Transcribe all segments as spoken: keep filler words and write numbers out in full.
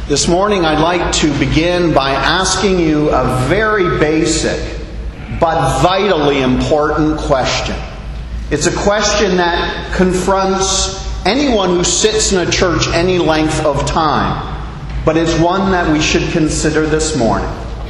This morning I'd like to begin by asking you a very basic but vitally important question. It's a question that confronts anyone who sits in a church any length of time, but it's one that we should consider this morning.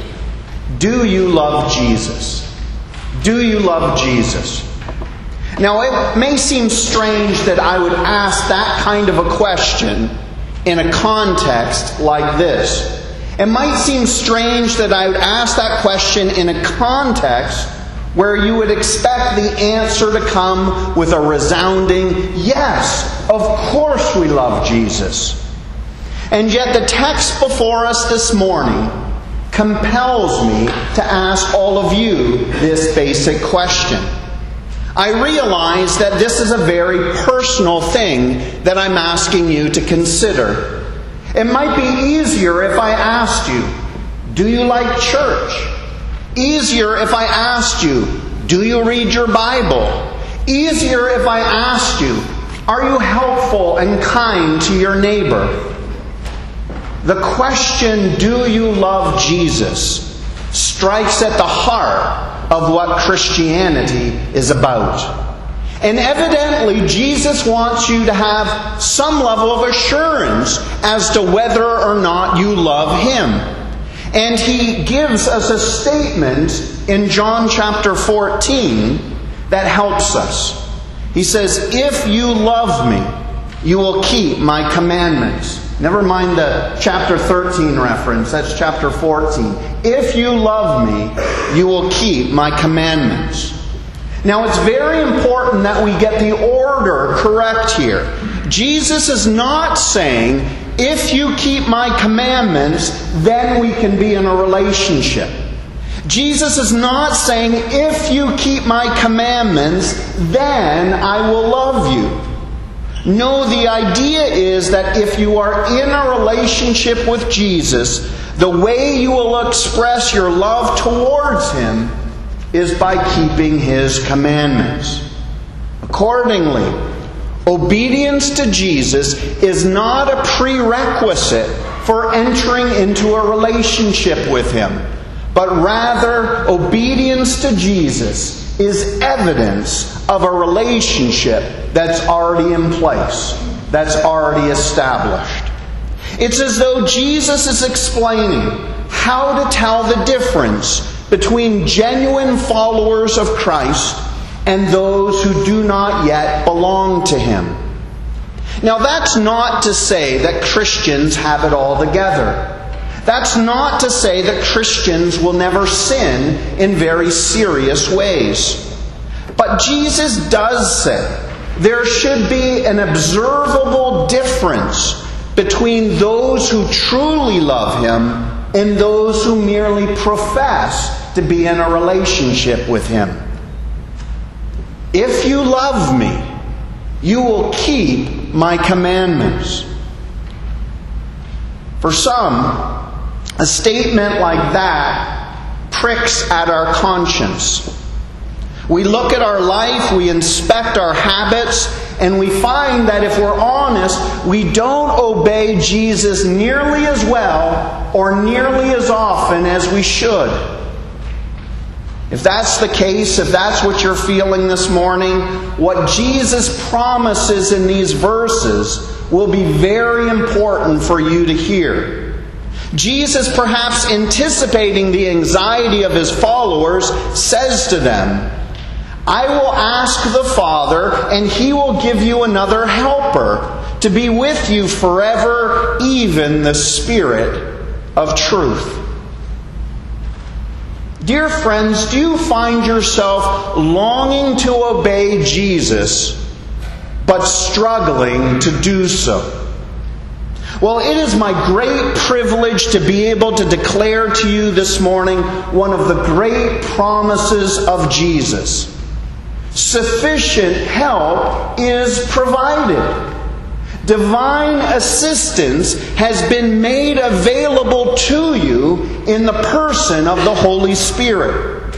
Do you love Jesus? Do you love Jesus? Now, it may seem strange that I would ask that kind of a question in a context like this. It might seem strange that I would ask that question in a context where you would expect the answer to come with a resounding yes, of course we love Jesus. And yet the text before us this morning compels me to ask all of you this basic question. I realize that this is a very personal thing that I'm asking you to consider. It might be easier if I asked you, do you like church? Easier if I asked you, do you read your Bible? Easier if I asked you, are you helpful and kind to your neighbor? The question, do you love Jesus, strikes at the heart of what Christianity is about. And evidently, Jesus wants you to have some level of assurance as to whether or not you love Him. And He gives us a statement in John chapter fourteen that helps us. He says, if you love me, you will keep my commandments. Never mind the chapter thirteen reference, that's chapter fourteen. If you love me, you will keep my commandments. Now it's very important that we get the order correct here. Jesus is not saying, if you keep my commandments, then we can be in a relationship. Jesus is not saying, if you keep my commandments, then I will love you. No, the idea is that if you are in a relationship with Jesus, the way you will express your love towards Him is by keeping His commandments. Accordingly, obedience to Jesus is not a prerequisite for entering into a relationship with Him, but rather obedience to Jesus is evidence of a relationship that's already in place, that's already established. It's as though Jesus is explaining how to tell the difference between genuine followers of Christ and those who do not yet belong to Him. Now, that's not to say that Christians have it all together. That's not to say that Christians will never sin in very serious ways. But Jesus does say there should be an observable difference between those who truly love Him and those who merely profess to be in a relationship with Him. If you love me, you will keep my commandments. For some, a statement like that pricks at our conscience. We look at our life, we inspect our habits, and we find that if we're honest, we don't obey Jesus nearly as well or nearly as often as we should. If that's the case, if that's what you're feeling this morning, what Jesus promises in these verses will be very important for you to hear. Jesus, perhaps anticipating the anxiety of His followers, says to them, I will ask the Father, and He will give you another helper to be with you forever, even the Spirit of truth. Dear friends, do you find yourself longing to obey Jesus, but struggling to do so? Well, it is my great privilege to be able to declare to you this morning one of the great promises of Jesus. Sufficient help is provided. Divine assistance has been made available to you in the person of the Holy Spirit.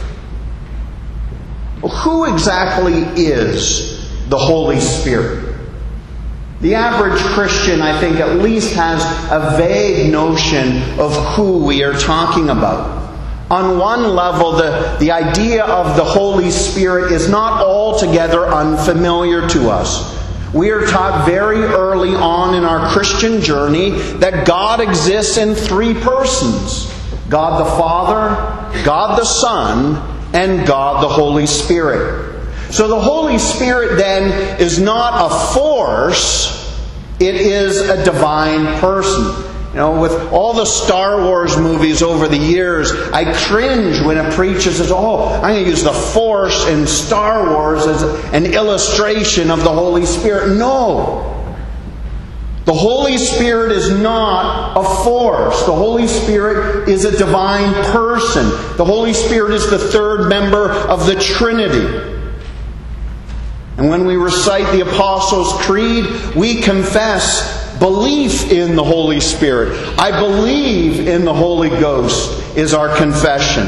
Well, who exactly is the Holy Spirit? The average Christian, I think, at least has a vague notion of who we are talking about. On one level, the, the idea of the Holy Spirit is not altogether unfamiliar to us. We are taught very early on in our Christian journey that God exists in three persons: God the Father, God the Son, and God the Holy Spirit. So the Holy Spirit then is not a force, it is a divine person. You know, with all the Star Wars movies over the years, I cringe when a preacher says, oh, I'm going to use the Force in Star Wars as an illustration of the Holy Spirit. No. The Holy Spirit is not a force. The Holy Spirit is a divine person. The Holy Spirit is the third member of the Trinity. And when we recite the Apostles' Creed, we confess belief in the Holy Spirit. I believe in the Holy Ghost is our confession.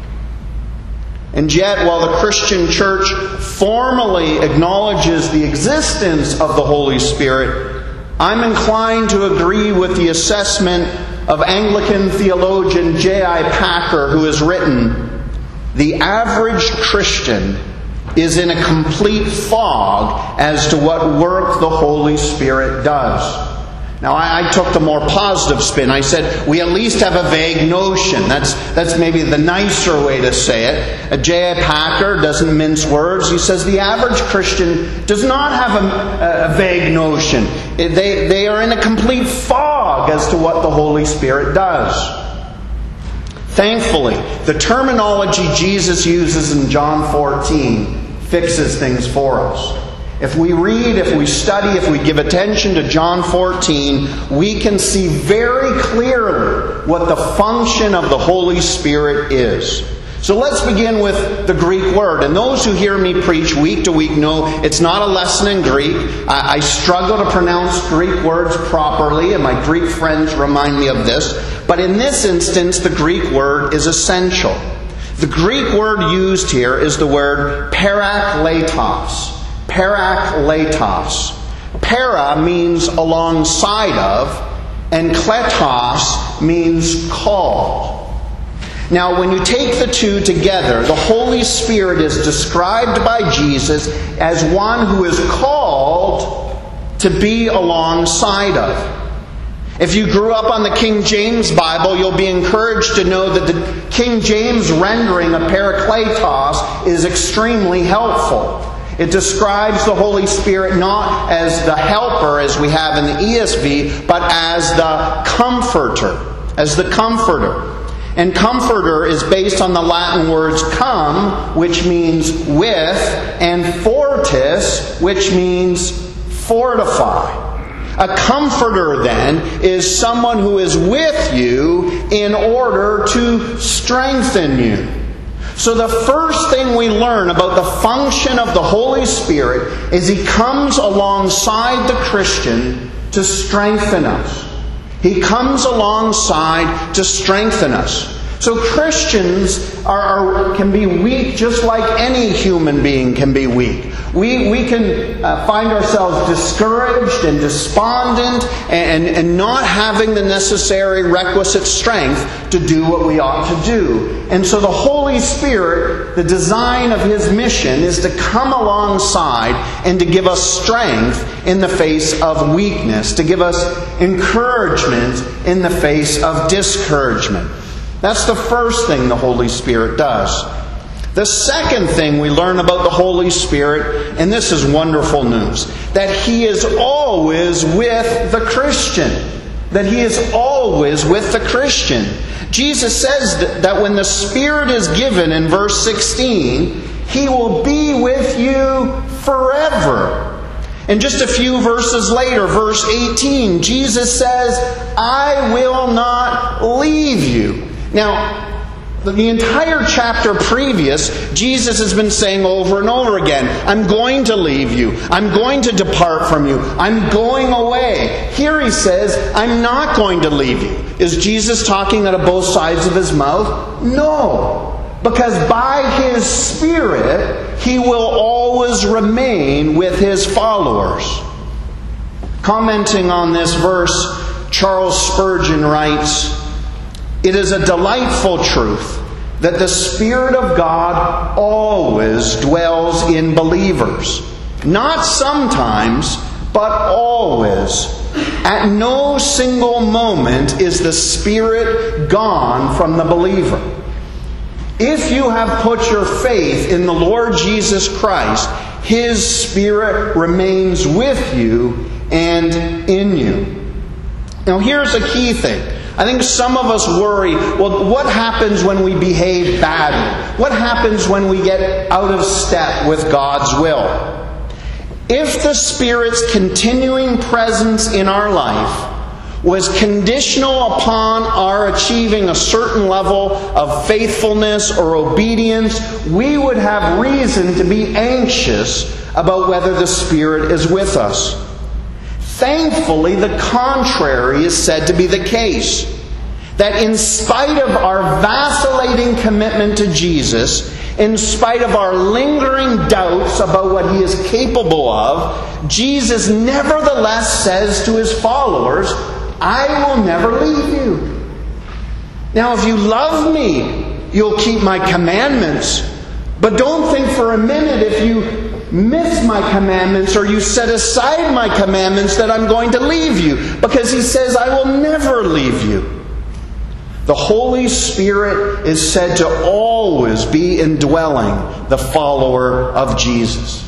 And yet, while the Christian Church formally acknowledges the existence of the Holy Spirit, I'm inclined to agree with the assessment of Anglican theologian J I Packer, who has written, "The average Christian is in a complete fog as to what work the Holy Spirit does." Now, I, I took the more positive spin. I said, we at least have a vague notion. That's, that's maybe the nicer way to say it. J I Packer doesn't mince words. He says the average Christian does not have a, a vague notion. They, they are in a complete fog as to what the Holy Spirit does. Thankfully, the terminology Jesus uses in John fourteen fixes things for us. If we read, if we study, if we give attention to John fourteen, we can see very clearly what the function of the Holy Spirit is. So let's begin with the Greek word. And those who hear me preach week to week know it's not a lesson in Greek. I, I struggle to pronounce Greek words properly, and my Greek friends remind me of this. But in this instance, the Greek word is essential. The Greek word used here is the word parakletos. Parakletos. Para means alongside of, and kletos means called. Now, when you take the two together, the Holy Spirit is described by Jesus as one who is called to be alongside of. If you grew up on the King James Bible, you'll be encouraged to know that the King James rendering of parakletos is extremely helpful. It describes the Holy Spirit not as the helper, as we have in the E S V, but as the comforter. As the comforter. And comforter is based on the Latin words cum, which means with, and fortis, which means fortify. A comforter, then, is someone who is with you in order to strengthen you. So the first thing we learn about the function of the Holy Spirit is He comes alongside the Christian to strengthen us. He comes alongside to strengthen us. So Christians are, are can be weak just like any human being can be weak. We, we can uh, find ourselves discouraged and despondent and, and not having the necessary requisite strength to do what we ought to do. And so the Holy Spirit, the design of His mission is to come alongside and to give us strength in the face of weakness, to give us encouragement in the face of discouragement. That's the first thing the Holy Spirit does. The second thing we learn about the Holy Spirit, and this is wonderful news, that He is always with the Christian. That He is always with the Christian. Jesus says that, that when the Spirit is given in verse sixteen, He will be with you forever. And just a few verses later, verse eighteen, Jesus says, I will not leave you. Now, the entire chapter previous, Jesus has been saying over and over again, I'm going to leave you. I'm going to depart from you. I'm going away. Here He says, I'm not going to leave you. Is Jesus talking out of both sides of His mouth? No. Because by His Spirit, He will always remain with His followers. Commenting on this verse, Charles Spurgeon writes, "It is a delightful truth that the Spirit of God always dwells in believers. Not sometimes, but always. At no single moment is the Spirit gone from the believer. If you have put your faith in the Lord Jesus Christ, His Spirit remains with you and in you." Now here's a key thing. I think some of us worry, well, what happens when we behave badly? What happens when we get out of step with God's will? If the Spirit's continuing presence in our life was conditional upon our achieving a certain level of faithfulness or obedience, we would have reason to be anxious about whether the Spirit is with us. Thankfully, the contrary is said to be the case. That in spite of our vacillating commitment to Jesus, in spite of our lingering doubts about what He is capable of, Jesus nevertheless says to His followers, "I will never leave you. Now, if you love me, you'll keep my commandments. But don't think for a minute if you miss my commandments or you set aside my commandments that I'm going to leave you." Because He says, "I will never leave you." The Holy Spirit is said to always be indwelling the follower of Jesus.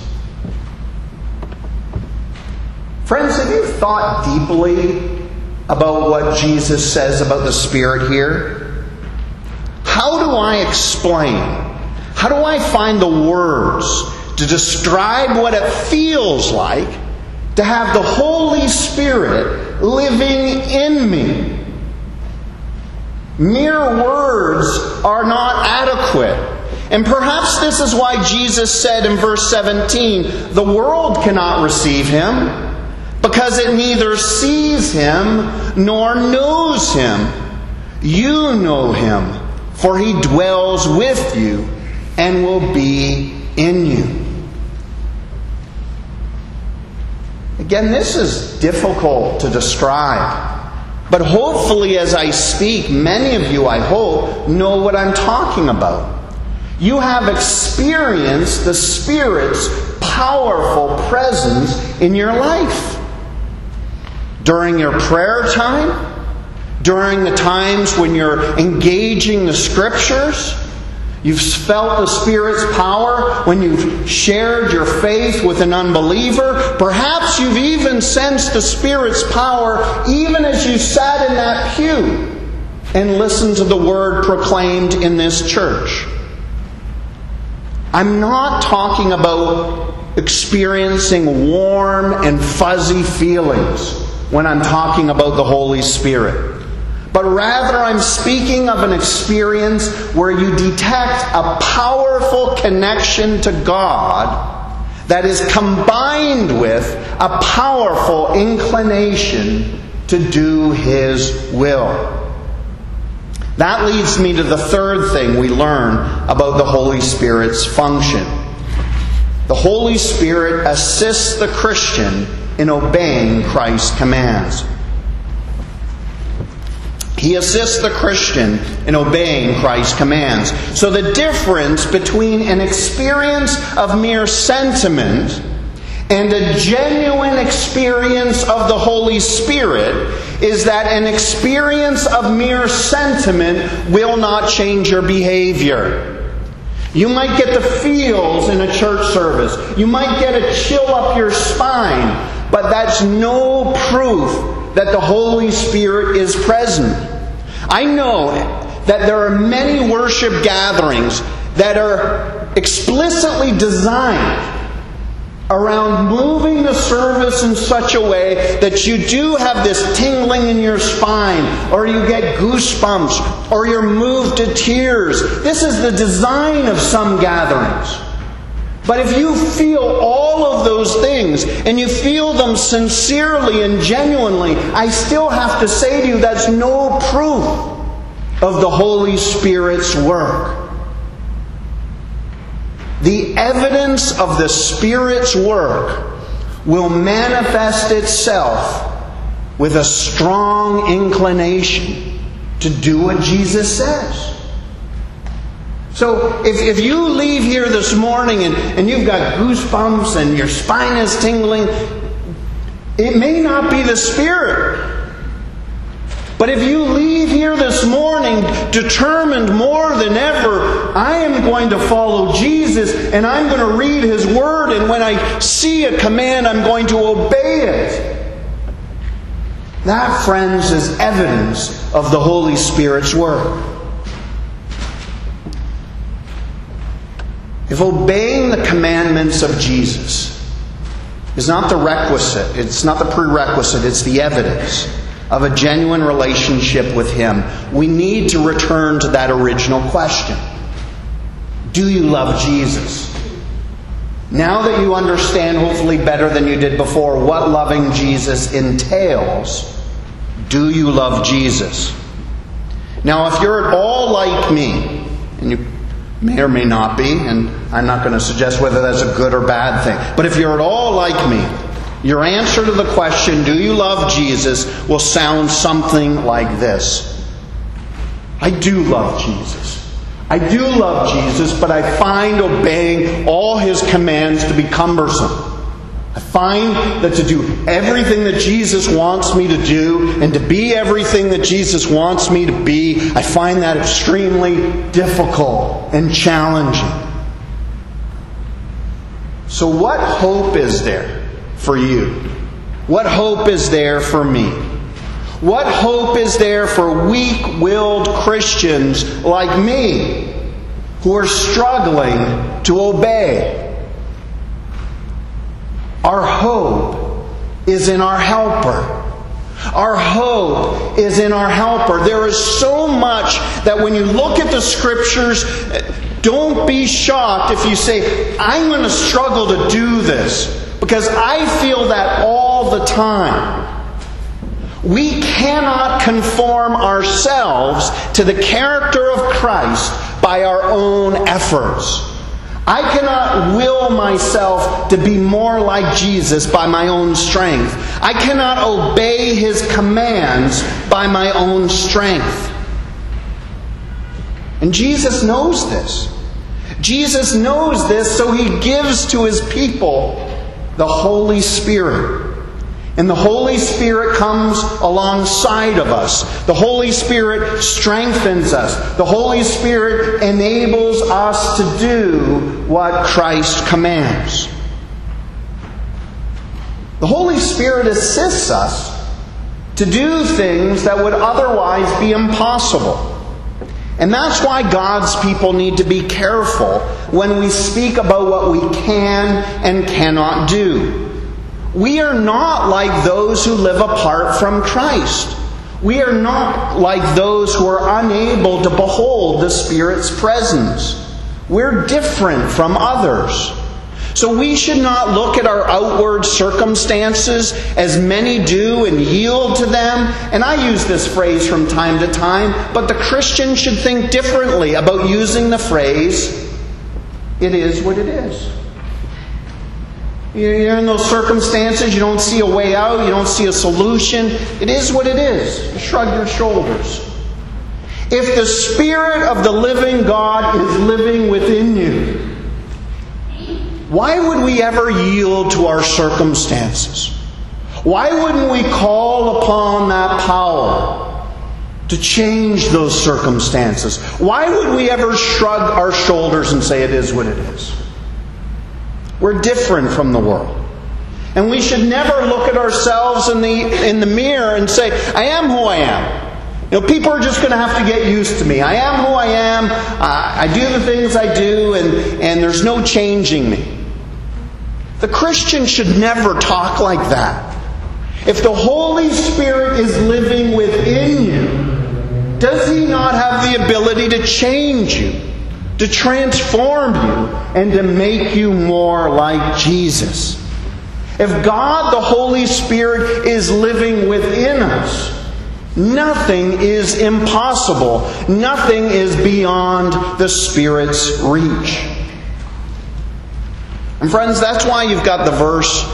Friends, have you thought deeply about what Jesus says about the Spirit here? How do I explain? How do I find the words to describe what it feels like to have the Holy Spirit living in me? Mere words are not adequate. And perhaps this is why Jesus said in verse seventeen, "The world cannot receive Him, because it neither sees Him nor knows Him. You know Him, for He dwells with you and will be in you." Again, this is difficult to describe. But hopefully as I speak, many of you, I hope, know what I'm talking about. You have experienced the Spirit's powerful presence in your life. During your prayer time, during the times when you're engaging the Scriptures, you've felt the Spirit's power when you've shared your faith with an unbeliever. Perhaps you've even sensed the Spirit's power even as you sat in that pew and listened to the Word proclaimed in this church. I'm not talking about experiencing warm and fuzzy feelings when I'm talking about the Holy Spirit. But rather I'm speaking of an experience where you detect a powerful connection to God that is combined with a powerful inclination to do His will. That leads me to the third thing we learn about the Holy Spirit's function. The Holy Spirit assists the Christian in obeying Christ's commands. He assists the Christian in obeying Christ's commands. So the difference between an experience of mere sentiment and a genuine experience of the Holy Spirit is that an experience of mere sentiment will not change your behavior. You might get the feels in a church service. You might get a chill up your spine. But that's no proof that the Holy Spirit is present. I know that there are many worship gatherings that are explicitly designed around moving the service in such a way that you do have this tingling in your spine, or you get goosebumps, or you're moved to tears. This is the design of some gatherings. But if you feel all of those things, and you feel them sincerely and genuinely, I still have to say to you that's no proof of the Holy Spirit's work. The evidence of the Spirit's work will manifest itself with a strong inclination to do what Jesus says. So if, if you leave here this morning and, and you've got goosebumps and your spine is tingling, it may not be the Spirit. But if you leave here this morning determined more than ever, I am going to follow Jesus and I'm going to read His Word, and when I see a command, I'm going to obey it. That, friends, is evidence of the Holy Spirit's work. If obeying the commandments of Jesus is not the requisite, it's not the prerequisite, it's the evidence of a genuine relationship with Him, we need to return to that original question. Do you love Jesus? Now that you understand, hopefully better than you did before, what loving Jesus entails, do you love Jesus? Now, if you're at all like me, and you may or may not be, and I'm not going to suggest whether that's a good or bad thing, but if you're at all like me, your answer to the question, do you love Jesus, will sound something like this. I do love Jesus. I do love Jesus, but I find obeying all His commands to be cumbersome. I find that to do everything that Jesus wants me to do and to be everything that Jesus wants me to be, I find that extremely difficult and challenging. So what hope is there for you? What hope is there for me? What hope is there for weak-willed Christians like me who are struggling to obey? Our hope is in our Helper. Our hope is in our Helper. There is so much that when you look at the Scriptures, don't be shocked if you say, I'm going to struggle to do this, because I feel that all the time. We cannot conform ourselves to the character of Christ by our own efforts. I cannot will myself to be more like Jesus by my own strength. I cannot obey His commands by my own strength. And Jesus knows this. Jesus knows this, so He gives to His people the Holy Spirit. And the Holy Spirit comes alongside of us. The Holy Spirit strengthens us. The Holy Spirit enables us to do what Christ commands. The Holy Spirit assists us to do things that would otherwise be impossible. And that's why God's people need to be careful when we speak about what we can and cannot do. We are not like those who live apart from Christ. We are not like those who are unable to behold the Spirit's presence. We're different from others. So we should not look at our outward circumstances as many do and yield to them. And I use this phrase from time to time, but the Christian should think differently about using the phrase, it is what it is. You're in those circumstances, you don't see a way out, you don't see a solution. It is what it is. You shrug your shoulders. If the Spirit of the living God is living within you, why would we ever yield to our circumstances? Why wouldn't we call upon that power to change those circumstances? Why would we ever shrug our shoulders and say it is what it is? We're different from the world. And we should never look at ourselves in the in the mirror and say, I am who I am. You know, people are just going to have to get used to me. I am who I am. I, I do the things I do, and, and there's no changing me. The Christian should never talk like that. If the Holy Spirit is living within you, does He not have the ability to change you, to transform you, and to make you more like Jesus? If God, the Holy Spirit, is living within us, nothing is impossible. Nothing is beyond the Spirit's reach. And friends, that's why you've got the verse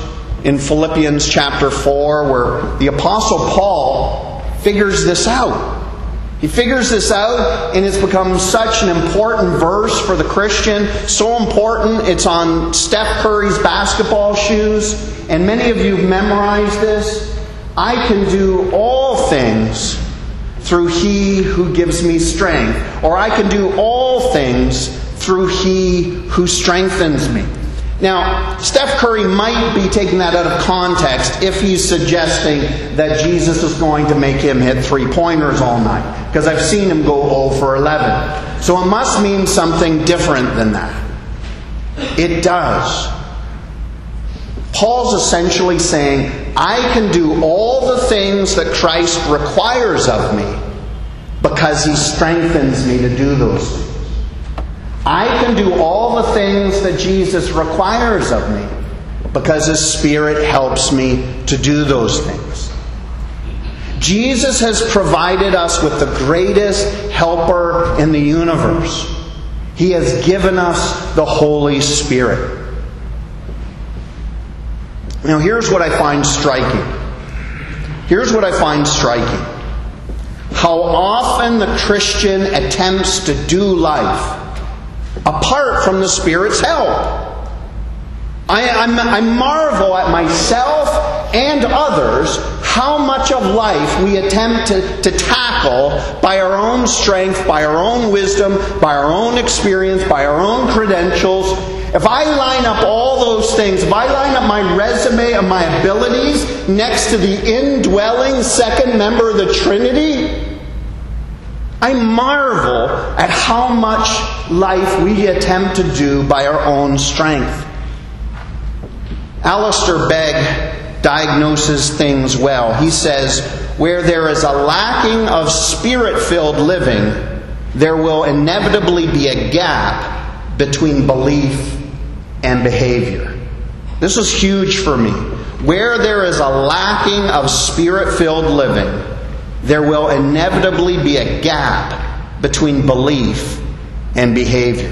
in Philippians chapter four, where the Apostle Paul figures this out. He figures this out, and it's become such an important verse for the Christian. So important, it's on Steph Curry's basketball shoes. And many of you have memorized this. I can do all things through He who gives me strength. Or I can do all things through He who strengthens me. Now, Steph Curry might be taking that out of context if he's suggesting that Jesus is going to make him hit three-pointers all night. Because I've seen him go zero for eleven. So it must mean something different than that. It does. Paul's essentially saying, I can do all the things that Christ requires of me because He strengthens me to do those things. I can do all the things that Jesus requires of me because His Spirit helps me to do those things. Jesus has provided us with the greatest helper in the universe. He has given us the Holy Spirit. Now here's what I find striking. Here's what I find striking. How often the Christian attempts to do life apart from the Spirit's help. I, I'm, I marvel at myself and others how much of life we attempt to, to tackle by our own strength, by our own wisdom, by our own experience, by our own credentials. If I line up all those things, if I line up my resume and my abilities next to the indwelling second member of the Trinity, I marvel at how much life we attempt to do by our own strength. Alistair Begg diagnoses things well. He says, where there is a lacking of Spirit-filled living, there will inevitably be a gap between belief and behavior. This is huge for me. Where there is a lacking of Spirit-filled living, there will inevitably be a gap between belief and behavior.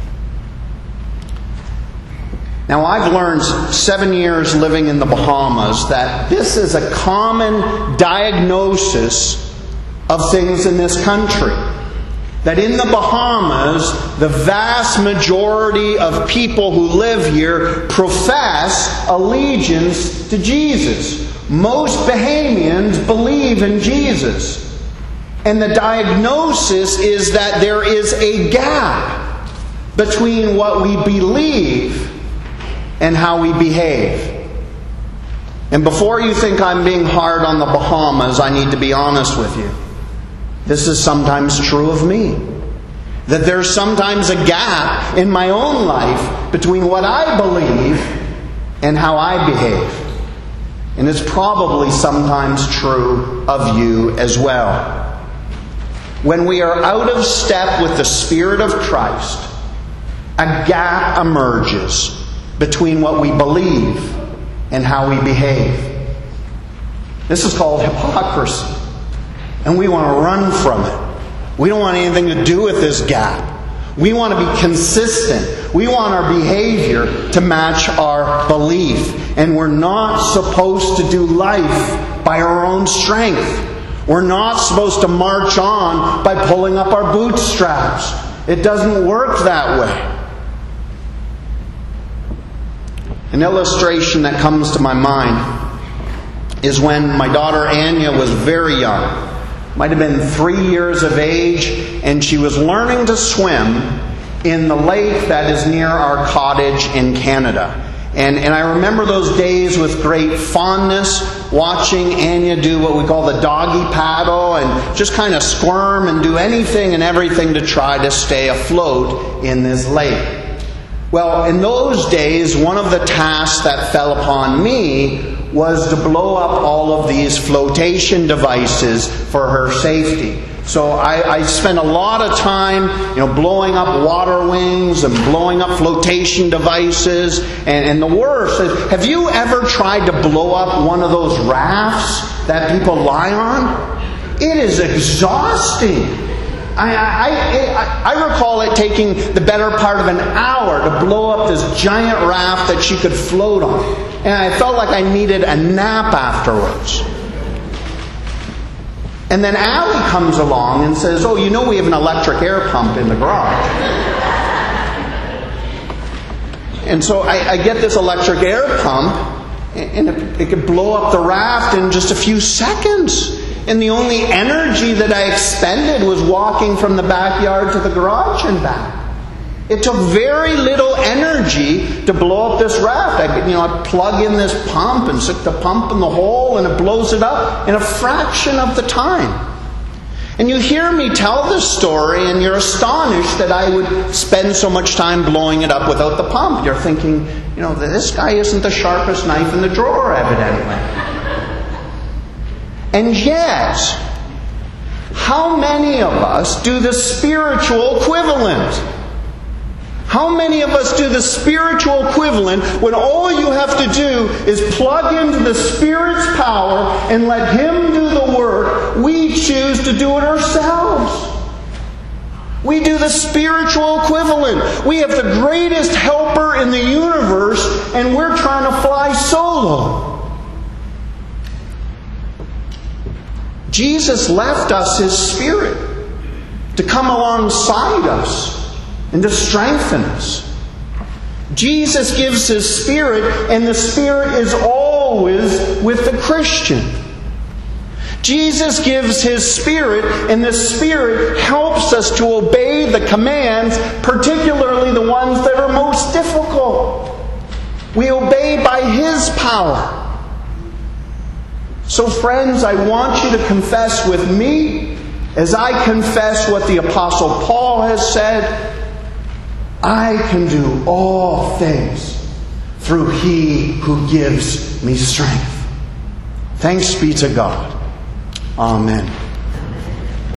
Now, I've learned seven years living in the Bahamas that this is a common diagnosis of things in this country. That in the Bahamas, the vast majority of people who live here profess allegiance to Jesus. Most Bahamians believe in Jesus. And the diagnosis is that there is a gap between what we believe and how we behave. And before you think I'm being hard on the Bahamas, I need to be honest with you. This is sometimes true of me. That there's sometimes a gap in my own life between what I believe and how I behave. And it's probably sometimes true of you as well. When we are out of step with the Spirit of Christ, a gap emerges between what we believe and how we behave. This is called hypocrisy. And we want to run from it. We don't want anything to do with this gap. We want to be consistent. We want our behavior to match our belief. And we're not supposed to do life by our own strength. We're not supposed to march on by pulling up our bootstraps. It doesn't work that way. An illustration that comes to my mind is when my daughter Anya was very young. Might have been three years of age, and she was learning to swim in the lake that is near our cottage in Canada. And, and I remember those days with great fondness, watching Anya do what we call the doggy paddle and just kind of squirm and do anything and everything to try to stay afloat in this lake. Well, in those days, one of the tasks that fell upon me was to blow up all of these flotation devices for her safety. So I, I spent a lot of time, you know, blowing up water wings and blowing up flotation devices. And, and the worst is, have you ever tried to blow up one of those rafts that people lie on? It is exhausting. I, I, I, I recall it taking the better part of an hour to blow up this giant raft that she could float on. And I felt like I needed a nap afterwards. And then Allie comes along and says, oh, you know we have an electric air pump in the garage. And so I, I get this electric air pump, and it, it could blow up the raft in just a few seconds. And the only energy that I expended was walking from the backyard to the garage and back. It took very little energy to blow up this raft. I, you know, I plug in this pump and stick the pump in the hole, and it blows it up in a fraction of the time. And you hear me tell this story, and you're astonished that I would spend so much time blowing it up without the pump. You're thinking, you know, this guy isn't the sharpest knife in the drawer, evidently. And yet, how many of us do the spiritual equivalent? How many of us do the spiritual equivalent when all you have to do is plug into the Spirit's power and let Him do the work? We choose to do it ourselves. We do the spiritual equivalent. We have the greatest helper in the universe, and we're trying to fly solo. Jesus left us His Spirit to come alongside us and to strengthen us. Jesus gives His Spirit, and the Spirit is always with the Christian. Jesus gives His Spirit, and the Spirit helps us to obey the commands, particularly the ones that are most difficult. We obey by His power. So friends, I want you to confess with me, as I confess what the Apostle Paul has said, I can do all things through He who gives me strength. Thanks be to God. Amen.